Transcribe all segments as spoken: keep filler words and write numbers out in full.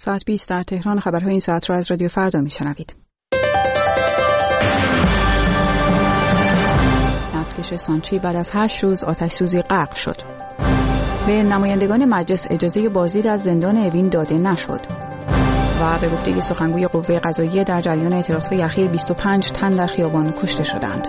ساعت بیست در تهران. خبرهای این ساعت را از رادیو فردا میشنوید. نفتکش سانچی بعد از هشت روز آتش سوزی غرق شد. به نمایندگان مجلس اجازه بازدید از زندان اوین داده نشد. و به گفته سخنگوی قوه قضاییه در جریان اعتراضهای اخیر بیست و پنج تن در خیابان کشته شدند.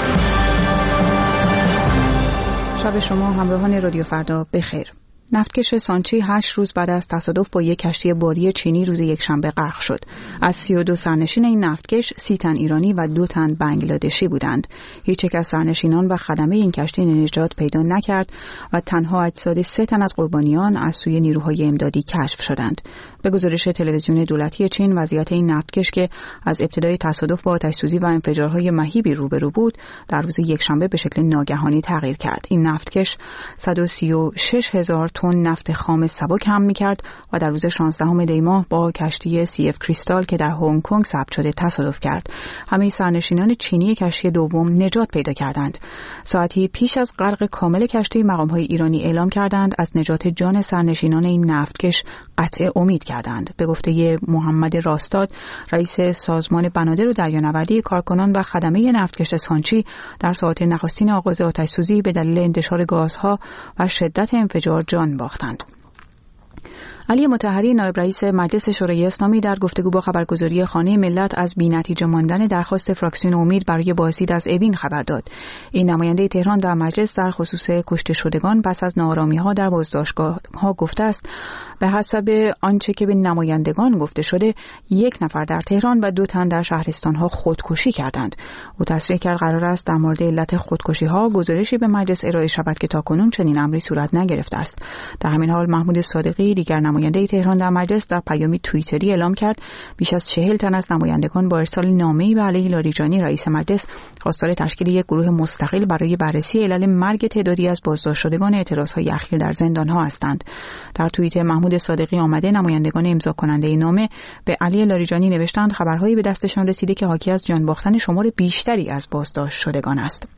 شب شما همراهان رادیو فردا بخیر. نفتکش سانچی هشت روز بعد از تصادف با یک کشتی باری چینی روز یکشنبه غرق شد. از سی و دو سرنشین این نفتکش سی تن ایرانی و دو تن بنگلادشی بودند. هیچ یک از سرنشینان و خدمه این کشتی نجات پیدا نکرد و تنها اجساد سه تن از قربانیان از سوی نیروهای امدادی کشف شدند. به گزارش تلویزیون دولتی چین، وضعیت این نفتکش که از ابتدای تصادف با آتش‌سوزی و انفجارهای مهیبی روبرو بود، در روز یکشنبه به شکل ناگهانی تغییر کرد. این نفتکش صد و سی و شش هزار تن نفت خام سبک حمل می‌کرد و در روز شانزدهم دی ماه با کشتی سی اف کریستال که در هنگ کنگ ثبت شده تصادف کرد. همه سرنشینان چینی کشتی دوم نجات پیدا کردند. ساعتی پیش از غرق کامل کشتی، مقام‌های ایرانی اعلام کردند از نجات جان سرنشینان این نفتکش قطع امید کردند. به گفته محمد راستاد، رئیس سازمان بنادر و دریانوردی، کارکنان و خدمه نفتکش سانچی در ساعات نخستین آغاز آتش‌سوزی به دلیل انتشار گازها و شدت انفجار جان باختند. علی مطهری، نایب رئیس مجلس شورای اسلامی، در گفتگو با خبرگزاری خانه ملت از بی‌نتیجه ماندن درخواست فراکسیون امید برای بازدید از اوین خبر داد. این نماینده تهران در مجلس در خصوص کشته شدگان پس از ناآرامی‌ها در بازداشتگاه‌ها گفته است به حسب آنچه که به نمایندگان گفته شده، یک نفر در تهران و دو تن در شهرستان‌ها خودکشی کردند. او تصریح کرد قرار است در مورد علت خودکشی‌ها گزارشی به مجلس ارائه شود که تاکنون چنین امری صورت نگرفته است. در همین حال محمود صادقی، دیگر نماینده تهران در مجلس، در پیامی توییتری اعلام کرد بیش از چهل تن از نمایندگان با ارسال نامه‌ای به علیه لاریجانی رئیس مجلس خواستار تشکیل یک گروه مستقل برای بررسی علل مرگ تعدادی از بازداشت شدگان اعتراض‌های اخیر در زندان‌ها هستند. در توییت محمود صادقی آمده نمایندگان امضا کننده نامه به علی لاریجانی نوشتند خبرهایی به دستشان رسیده که حاکی از جان باختن شمار بیشتری از بازداشت شدگان است.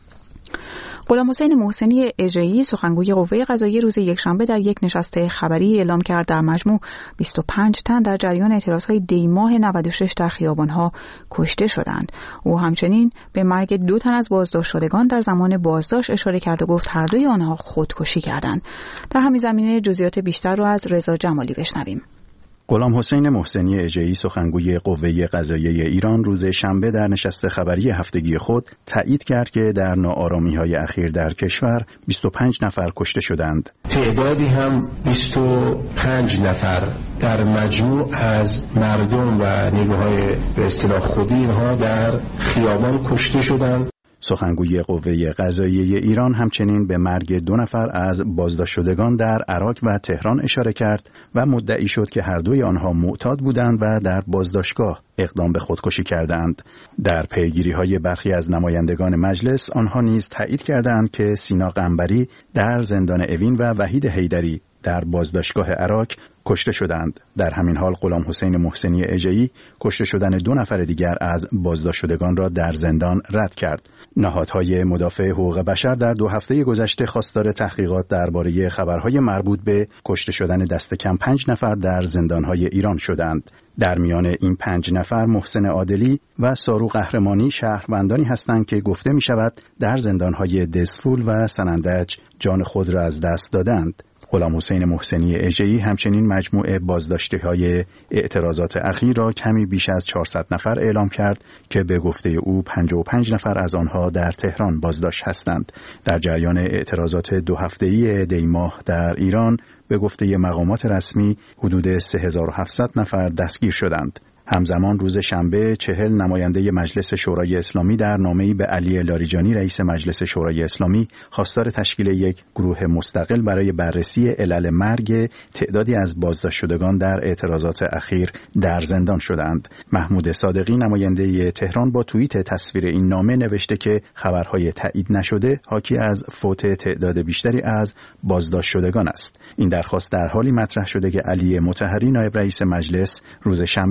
غلام حسین محسنی اژه‌ای، سخنگوی قوه قضاییه، روز یکشنبه در یک نشست خبری اعلام کرد در مجموع بیست و پنج تن در جریان اعتراضهای دی ماه نود و شش در خیابان‌ها کشته شدند. او همچنین به مرگ دو تن از بازداشت شدگان در زمان بازداشت اشاره کرد و گفت هر دوی آنها خودکشی کردند. در همین زمینه جزئیات بیشتر را از رضا جمالی بشنویم. غلام حسین محسنی اژه‌ای، سخنگوی قوه قضاییه ایران، روز شنبه در نشست خبری هفتگی خود تایید کرد که در ناآرامی‌های اخیر در کشور بیست و پنج نفر کشته شدند. تعدادی هم بیست و پنج نفر در مجموع از مردم و نیروهای به اصطلاح خودی اینها در خیابان کشته شدند. سخنگوی قوه قضاییه ایران همچنین به مرگ دو نفر از بازداشت شدگان در عراق و تهران اشاره کرد و مدعی شد که هر دوی آنها معتاد بودند و در بازداشتگاه اقدام به خودکشی کردند. در پیگیری‌های برخی از نمایندگان مجلس، آنها نیز تایید کردند که سینا قنبری در زندان اوین و وحید حیدری در بازداشتگاه عراق کشته شدند. در همین حال غلام حسین محسنی اژه‌ای کشته شدن دو نفر دیگر از بازداشت شدگان را در زندان رد کرد. نهادهای مدافع حقوق بشر در دو هفته گذشته خواستار تحقیقات درباره خبرهای مربوط به کشته شدن دست کم پنج نفر در زندانهای ایران شدند. در میان این پنج نفر محسن عادلی و سارو قهرمانی شهروندانی هستند که گفته می شود در زندانهای دسفول و سنندج جان خود را از دست دادند. غلام حسین محسنی اژه‌ای همچنین مجموع بازداشت‌های اعتراضات اخیر را کمی بیش از چهارصد نفر اعلام کرد که به گفته او پنجاه و پنج نفر از آنها در تهران بازداشت هستند. در جریان اعتراضات دو هفته‌ای دی ماه در ایران به گفته مقامات رسمی حدود سه هزار و هفتصد نفر دستگیر شدند. همزمان روز شنبه چهل نماینده مجلس شورای اسلامی در نامه‌ای به علی لاریجانی رئیس مجلس شورای اسلامی خواستار تشکیل یک گروه مستقل برای بررسی علل مرگ تعدادی از بازداشت شدگان در اعتراضات اخیر در زندان شدند. محمود صادقی، نماینده تهران، با توییت تصویر این نامه نوشته که خبرهای تایید نشده حاکی از فوت تعداد بیشتری از بازداشت شدگان است. این درخواست در حالی مطرح شده که علی مطهری، نایب رئیس مجلس، روز شنبه به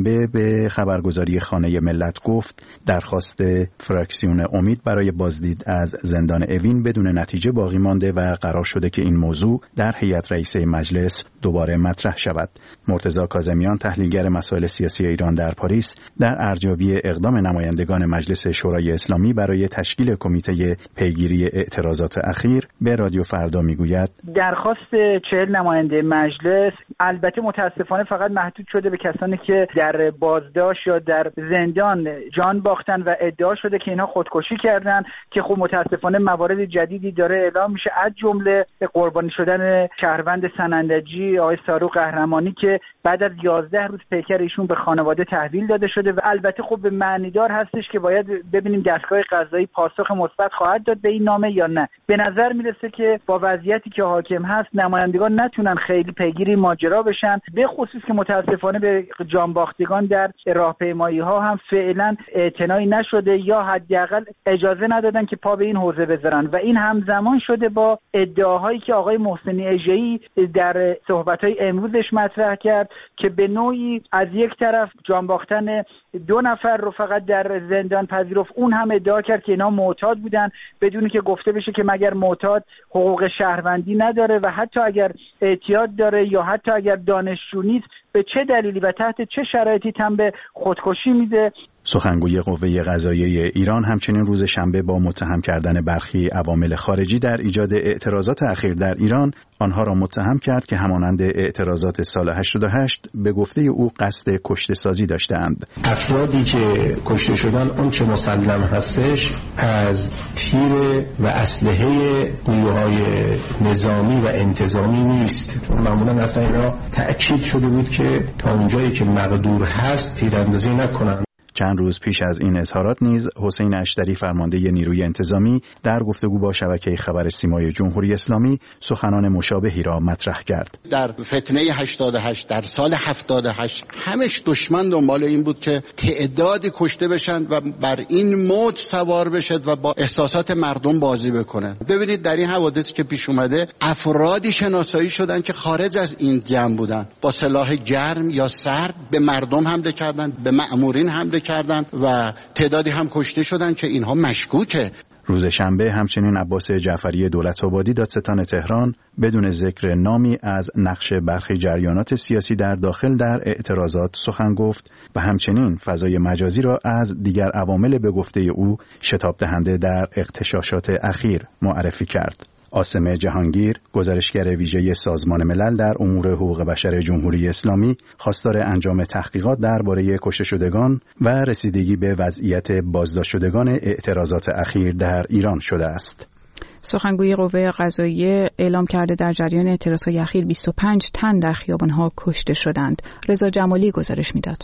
به خبرگزاری خانه ملت گفت درخواست فراکسیون امید برای بازدید از زندان اوین بدون نتیجه باقی مانده و قرار شده که این موضوع در هیئت رئیسه مجلس دوباره مطرح شود. مرتضی کاظمیان، تحلیلگر مسائل سیاسی ایران در پاریس، در ارزیابی اقدام نمایندگان مجلس شورای اسلامی برای تشکیل کمیته پیگیری اعتراضات اخیر به رادیو فردا میگوید درخواست چهل نماینده مجلس البته متاسفانه فقط محدود شده به کسانی که در بازداشت یا در زندان جان باختن و ادعا شده که اینها خودکشی کردن، که خب متاسفانه موارد جدیدی داره اعلام میشه، از جمله قربانی شدن شهروند سنندجی آقای ساروق قهرمانی که بعد از یازده روز پیکر ایشون به خانواده تحویل داده شده و البته خب به معنیدار هستش که باید ببینیم دستگاه قضایی پاسخ مثبت خواهد داد به این نامه یا نه. به نظر میرسه که با وضعیتی که حاکم هست نمایندگان نتونن خیلی پیگیری ماجرا بشن، به خصوص که متاسفانه به جانباختگان در راهپیمایی ها هم فعلا اعتنایی نشده یا حداقل اجازه ندادن که پا به این حوزه بذارن و این همزمان شده با ادعاهایی که آقای محسنی اژه‌ای در صحبت‌های امروزش مطرح کرد که به نوعی از یک طرف جانباختن دو نفر رو فقط در زندان پذیرفت، اون هم ادعا کرد که اینا معتاد بودن بدون که گفته بشه که مگر معتاد حقوق شهروندی نداره و حتی اگر اعتیاد داره یا حتی اگر دانشجو نیست به چه دلیلی و تحت چه شرایطی تن به خودکشی میده. سخنگوی قوه قضاییه ایران همچنین روز شنبه با متهم کردن برخی عوامل خارجی در ایجاد اعتراضات اخیر در ایران آنها را متهم کرد که همانند اعتراضات سال هشتاد و هشت به گفته او قصد کشته سازی داشتند. افرادی که کشته شدن اون که مسلم هستش از تیر و اسلحه نیروهای نظامی و انتظامی نیست. معمولا اصلا اینا تأکید شده بود که تا اونجایی که مقدور هست تیراندازی نکنند. چند روز پیش از این اظهارات نیز حسین اشتری فرمانده نیروی انتظامی در گفتگو با شبکه خبر سیمای جمهوری اسلامی سخنان مشابهی را مطرح کرد. در فتنه هشتاد و هشت در سال هفتاد و هشت همش دشمن دنبال این بود که تعدادی کشته بشن و بر این موج سوار بشد و با احساسات مردم بازی بکنن. ببینید در این حوادث که پیش اومده افرادی شناسایی شدن که خارج از این جمع بودن، با سلاح گرم یا سرد به مردم حمله کردن، به مأمورین حمله کردن و تعدادی هم کشته شدن که اینها مشکوکه. روز شنبه همچنین عباس جعفری دولت‌آبادی دادستان تهران بدون ذکر نامی از نقش برخی جریانات سیاسی در داخل در اعتراضات سخن گفت و همچنین فضای مجازی را از دیگر عوامل به گفته او شتاب دهنده در اغتشاشات اخیر معرفی کرد. عاصم جهانگیر، گزارشگر ویژه سازمان ملل در امور حقوق بشر جمهوری اسلامی، خواستار انجام تحقیقات درباره کشته شدگان و رسیدگی به وضعیت بازداشت شدگان اعتراضات اخیر در ایران شده است. سخنگوی قوه قضاییه اعلام کرده در جریان اعتراضهای اخیر بیست و پنج تن در خیابان‌ها کشته شدند. رضا جمالی گزارش میداد.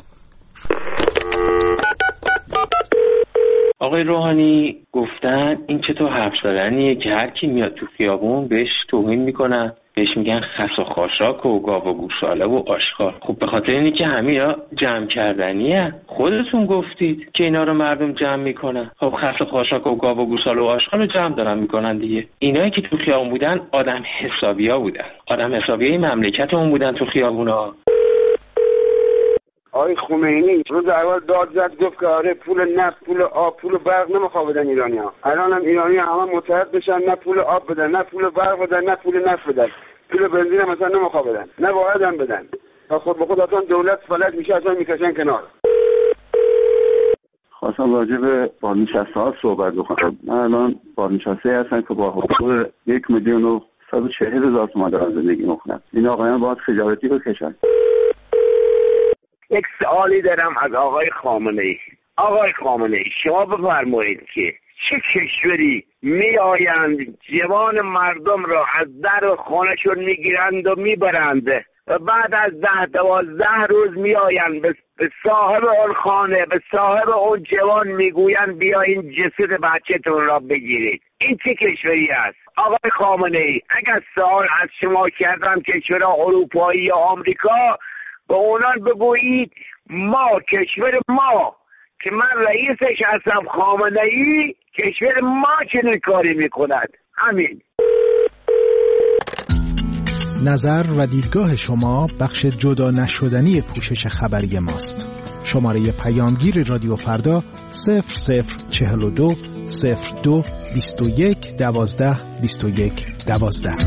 آقای روحانی گفتن این چطور حرف زدنیه که هر کی میاد تو خیابون بهش توهین میکنن، بهش میگن خس و خاشاک و گاو و گوساله و آشغال. خب به خاطر اینی که همینا جمع کردنیه. خودتون گفتید که اینا رو مردم جمع میکنن. خب خس و خاشاک و گاو و گوساله و آشغال رو جمع دارن میکنن دیگه. اینایی که تو خیابون بودن آدم حسابیا بودن. آدم حسابیای مملکتمون بودن تو خیابونا. آقای خمینی روز اول داد زد گفت که آره پول نفت، پول آب، پول برق نمیخواد بدن ایرانی‌ها. الان هم ایرانی‌ها همه متحد بشن، نه پول آب بدن، نه پول برق بدن، نه پول نفت بدن. پول بنزین هم مثلا نمیخواد بدن. نه باید هم بدن. تا خود به خود اصلا دولت فلج میشه، اصلا میکشن کنار. خواستم راجع به بازنشسته‌ها صحبت بکنم. من الان بازنشسته هستم که با حقوق یک میلیون و صد و چهل هزار تومان دارم زندگی میکنم. این آقایان باید خجالتی بکشن. یک سوالی دارم از آقای خامنه‌ای. آقای خامنه‌ای شما بفرمایید که چه کشوری می آیند جوان مردم را از در خانه‌شون میگیرند و میبرند و بعد از ده دوازده روز می آیند به صاحب اون خانه، به صاحب اون جوان میگویند بیاین جسد بچه‌تون را بگیرید. این چه کشوری است؟ آقای خامنه‌ای اگر سوال از شما کردم کشور اروپایی یا آمریکا، با اونان بگویید ما کشور ما که من رئیسش هستم خامنه‌ای، کشور ما چنین کاری میکند. همین. نظر و دیدگاه شما بخش جدا نشدنی پوشش خبری ماست. شماره پیامگیر رادیو فردا صفر صفر چهل و دو صفر دو بیست و یک دوازده بیست و یک دوازده.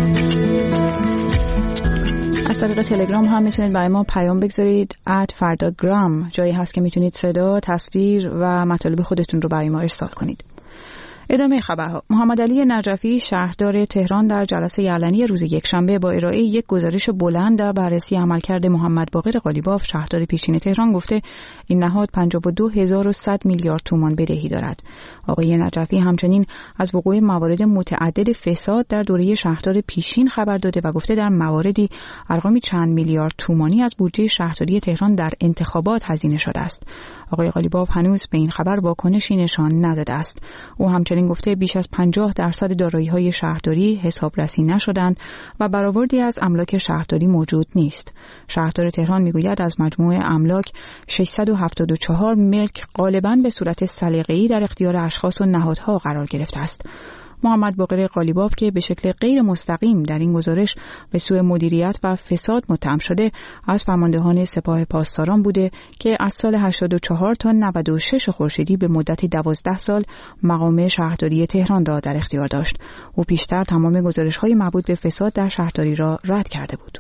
از طریق تلگرام هم میتونید برای ما پیام بگذارید. ات فرداگرام جایی هست که میتونید صدا، تصویر و مطالب خودتون رو برای ما ارسال کنید. ادامه خبرها. محمد علی نجفی شهردار تهران در جلسه علنی روز یکشنبه با ارائه یک گزارش بلند در بررسی عملکرد محمد باقر قالیباف شهردار پیشین تهران گفته این نهاد پنجاه و دو هزار و صد میلیارد تومان بدهی دارد. آقای نجفی همچنین از وقوع موارد متعدد فساد در دوره شهردار پیشین خبر داده و گفته در مواردی ارقامی چند میلیارد تومانی از بودجه شهرداری تهران در انتخابات هزینه شده است. آقای قالیباف هنوز به این خبر واکنشی نشان نداده است. او همچنین گفته بیش از پنجاه درصد دارایی‌های شهرداری حسابرسی نشدند و برآوردی از املاک شهرداری موجود نیست. شهردار تهران میگوید از مجموع املاک ششصد و هفتاد و چهار ملک غالباً به صورت سلیقه‌ای در اختیار اشخاص و نهادها قرار گرفته است. محمد باقر قالیباف که به شکل غیر مستقیم در این گزارش به سوء مدیریت و فساد متهم شده از فرماندهان سپاه پاسداران بوده که از سال هشتاد و چهار تا نود و شش خورشیدی به مدت دوازده سال مقام شهرداری تهران را در اختیار داشت. او پیشتر تمام گزارش‌های مربوط به فساد در شهرداری را رد کرده بود.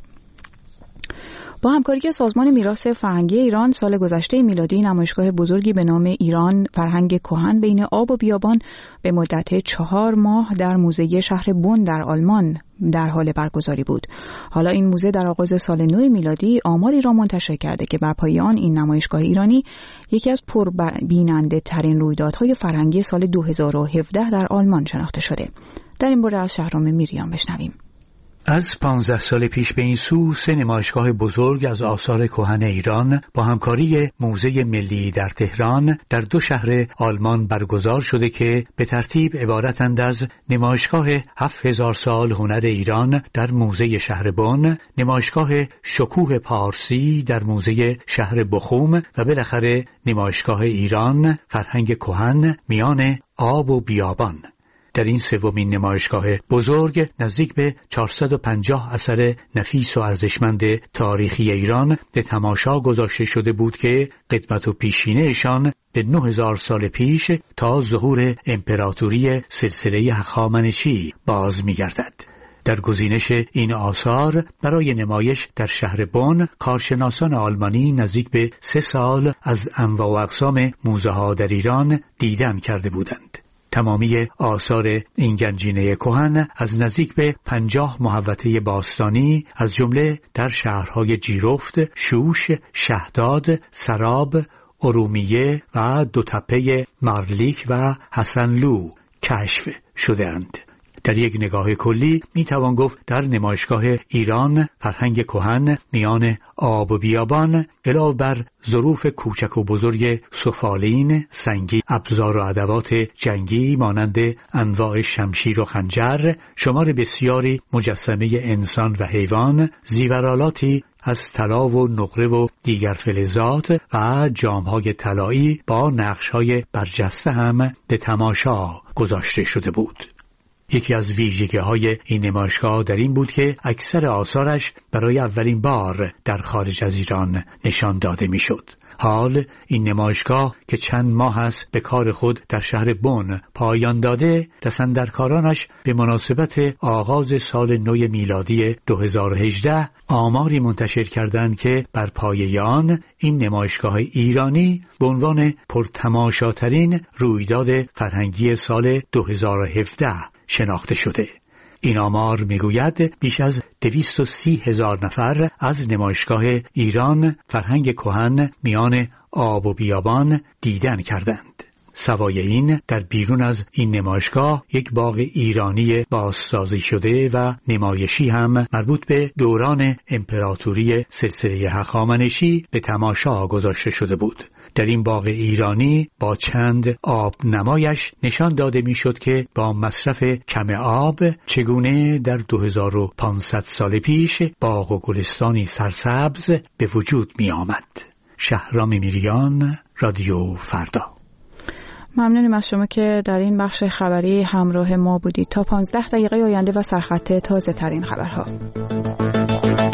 با همکاری سازمان میراث فرهنگی ایران سال گذشته میلادی نمایشگاه بزرگی به نام ایران فرهنگ کهن بین آب و بیابان به مدت چهار ماه در موزه شهر بن در آلمان در حال برگزاری بود. حالا این موزه در آغاز سال نو میلادی آماری را منتشر کرده که بر پایه آن این نمایشگاه ایرانی یکی از پربیننده ترین رویدادهای فرهنگی سال دو هزار و هفده در آلمان شناخته شده. در این باره از شهرام میریان بشنویم. از پانزده سال پیش به این سو سه نمایشگاه بزرگ از آثار کهن ایران با همکاری موزه ملی در تهران در دو شهر آلمان برگزار شده که به ترتیب عبارتند از نمایشگاه هفت هزار سال هنر ایران در موزه شهر بن، نمایشگاه شکوه پارسی در موزه شهر بخوم و بالاخره نمایشگاه ایران فرهنگ کهن میان آب و بیابان. در این سومین نمایشگاه بزرگ نزدیک به چهارصد و پنجاه اثر نفیس و ارزشمند تاریخی ایران به تماشا گذاشته شده بود که قدمت و پیشینه‌شان به نه هزار سال پیش تا ظهور امپراتوری سلسله هخامنشی باز می‌گردد. در گزینش این آثار برای نمایش در شهر بن کارشناسان آلمانی نزدیک به سه سال از انواع و اقسام موزه‌ها در ایران دیدن کرده بودند. تمامی آثار این گنجینه کهن از نزدیک به پنجاه محوطه باستانی از جمله در شهرهای جیرفت، شوش، شهداد، سراب، ارومیه و دو تپه مارلیک و حسنلو کشف شده‌اند. در یک نگاه کلی می توان گفت در نمایشگاه ایران فرهنگ کهن میان آب و بیابان علاوه بر ظروف کوچک و بزرگ سفالین، سنگی، ابزار و ادوات جنگی مانند انواع شمشیر و خنجر، شمار بسیاری مجسمه انسان و حیوان، زیورالاتی از طلا و نقره و دیگر فلزات و جام‌های طلایی با نقش‌های برجسته هم به تماشا گذاشته شده بود. یکی از ویژگی‌های این نمایشگاه در این بود که اکثر آثارش برای اولین بار در خارج از ایران نشان داده می‌شد. حال این نمایشگاه که چند ماه است به کار خود در شهر بن پایان داده، دستاندرکارانش به مناسبت آغاز سال نو میلادی دو هزار و هجده آماری منتشر کردند که بر پایه آن این نمایشگاه ایرانی به عنوان پرتماشاترین رویداد فرهنگی سال دو هزار و هفده شناخته شده. این آمار میگوید بیش از دویست و سی هزار نفر از نمایشگاه ایران فرهنگ کهن میان آب و بیابان دیدن کردند. سوای این در بیرون از این نمایشگاه یک باغ ایرانی بازسازی شده و نمایشی هم مربوط به دوران امپراتوری سلسله هخامنشی به تماشا گذاشته شده بود. در این باغ ایرانی با چند آب نمایش نشان داده میشد که با مصرف کم آب چگونه در دو هزار و پانصد سال پیش باغ و گلستانی سرسبز به وجود می آمد. شهرام میریان، رادیو فردا. ممنونیم از شما که در این بخش خبری همراه ما بودید. تا پانزده دقیقه آینده و سرخط تازه ترین خبرها.